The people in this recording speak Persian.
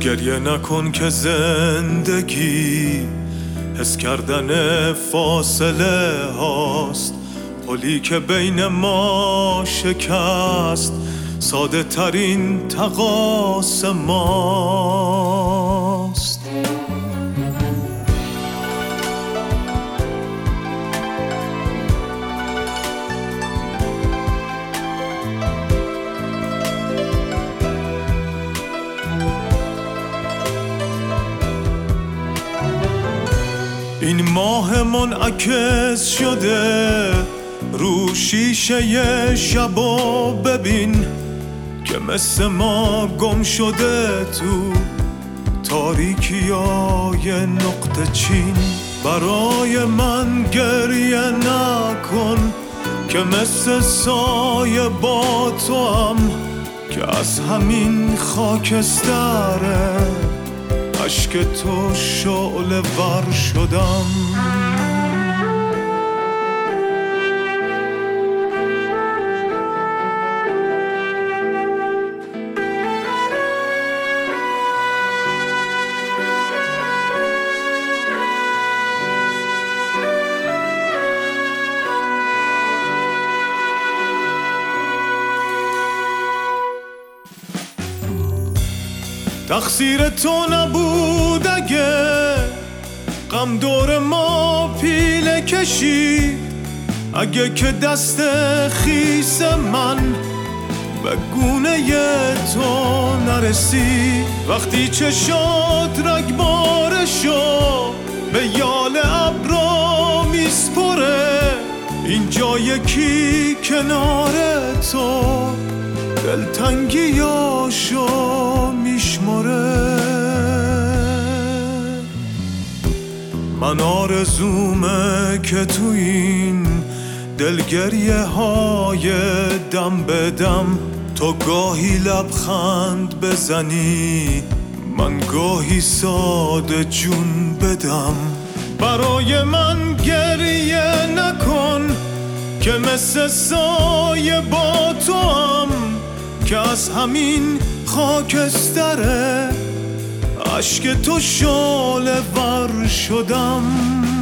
گریه نکن که زندگی حس کردن فاصله هاست، پلی که بین ما شکست ساده ترین تقاسم ماست. این ماه منعکس شده رو شیشه شبا، ببین که مثل ما گم شده تو تاریکیای نقطه چین. برای من گریه نکن که مثل سایه با تو هم که از همین خاکستره عشق تو شعله ور شدم. تقصیر تو نبود اگه غم دور ما پیله کشید، اگه که دست خیس من به گونه تو نرسید. وقتی چشات رگبار شو به یال ابرا میسپره، اینجا یکی کنار تو دلتنگیاشو میشماره. من آرزومه که تو این دلگریه های دم به دم تو گاهی لبخند بزنی، من گاهی ساده جون بدم. برای من گریه نکن که مثل سایه با تو هم که از همین خاکستره عشق تو شعله ور شدم.